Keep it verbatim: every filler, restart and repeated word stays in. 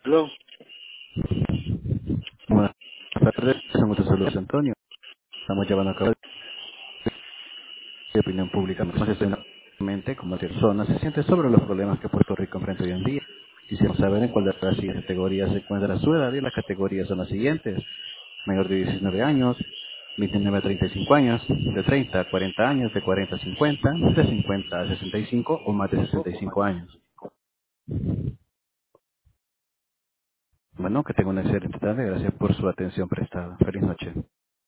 Aló. Buenas tardes, somos de Salud Antonio. Estamos llevando a cabo de opinión pública. Mente como persona se siente sobre los problemas que Puerto Rico enfrenta hoy en día. Quisiera saber en cuál de las siguientes categorías se encuentra su edad y las categorías son las siguientes. Mayor de diecinueve años, veintinueve a treinta y cinco años, de treinta a cuarenta años, de cuarenta a cincuenta, de cincuenta a sesenta y cinco o más de sesenta y cinco años. Bueno, que tenga una excelente tarde. Gracias por su atención prestada. Feliz noche.